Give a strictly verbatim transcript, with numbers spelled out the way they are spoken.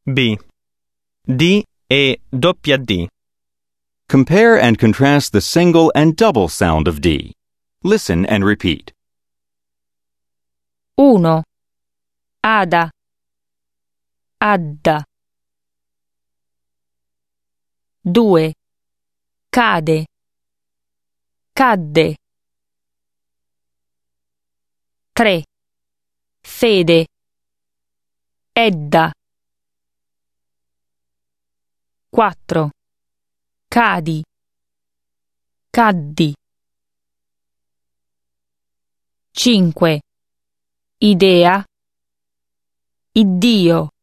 B. D e doppia D. Compare and contrast the single and double sound of D. Listen and repeat. uno. Ada. Adda. due. Cade. Cadde. tre. Fede. Edda. quattro. Cadi. Caddi. cinque. Idea. Iddio.